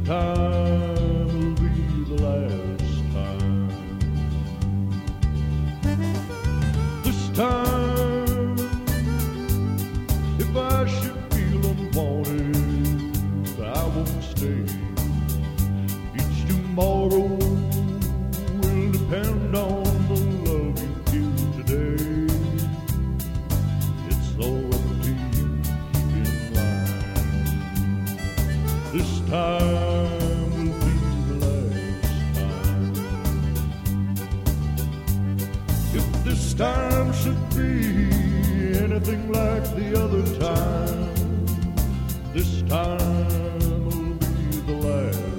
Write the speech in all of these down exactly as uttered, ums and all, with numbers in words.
time will be the last time. This time, if I should feel unwanted, I won't stay. Each tomorrow will depend on the love you give today. It's so up to you, keep in line. This time will be the last time. If this time should be anything like the other time, this time will be the last time.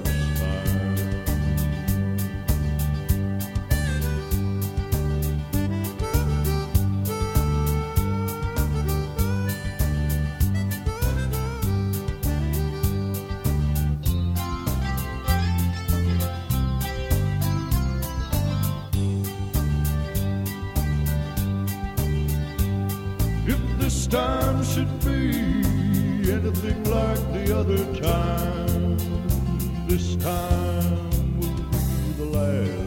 If this time should be anything like the other time, this time will be the last.